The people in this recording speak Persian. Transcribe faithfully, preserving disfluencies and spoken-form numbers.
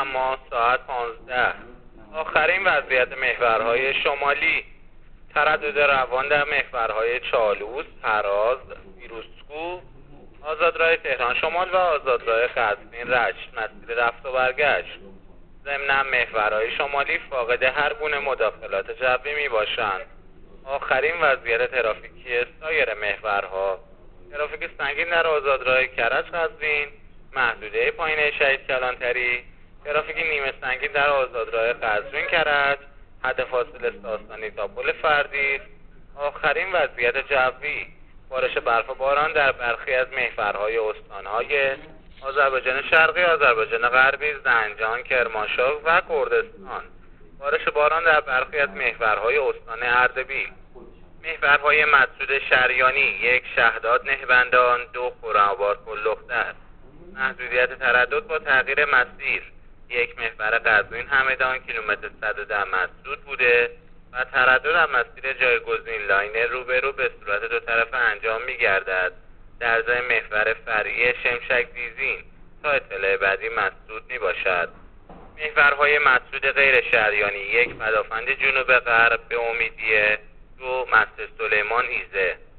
اما ساعت پانزده. آخرین وضعیت محورهای شمالی: تردد روان در محورهای چالوس، هراز، فیروزکوه، آزادراه تهران شمال و آزادراه قزوین رشت مسیر رفت و برگشت. ضمناً محورهای شمالی فاقد هر گونه مداخلات جوی می باشند. آخرین وضعیت ترافیکی سایر محورها: ترافیک سنگین در آزادراه کرج قزوین، محدوده پایینه شهید کلانتری، ترافیک نیمه سنگین در آزادراه قزوین کرج، حد فاصله ساسانی تا پل فردیس. آخرین وضعیت جوی: بارش برف و باران در برخی از محورهای استانهای آذربایجان شرقی، آذربایجان غربی، زنجان، کرمانشاه و کردستان. بارش باران در برخی از محورهای استان اردبیل. محورهای مسدود شریانی: یک شهداد نهبندان، دو خرم‌آباد پل‌دختر. محدودیت تردد با تغییر مسیر: یک محور قزوین همدان کیلومتر صد و ده مسدود بوده و تردد در مسیر جایگزین لاین روبرو به صورت دو طرفه انجام می گردد. در ضمن محور فرعی شمشک دیزین تا اطلاع بعدی مسدود می باشد. محورهای مسدود غیر شریانی: یک پدافند جنوب غرب به امیدیه، دو مسجد سلیمان ایزه.